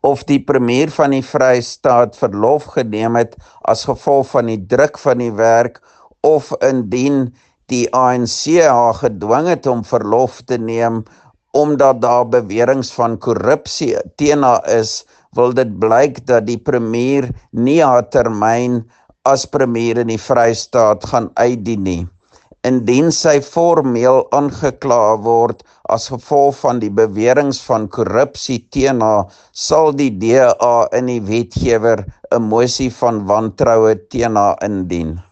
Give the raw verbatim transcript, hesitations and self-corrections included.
of die premier van die Vrystaat verlof geneem het as gevolg van die druk van die werk, of indien die A N C haar gedwing het om verlof te neem, omdat daar beweringe van korrupsie teen haar is, wil dit blyk dat die premier nie haar termyn as premier in die Vrystaat gaan uitdien nie. Indien sy formeel aangekla word as gevolg van die beweringe van korrupsie teen haar, sal die D A in die wetgewer 'n mosie van wantroue teen haar indien.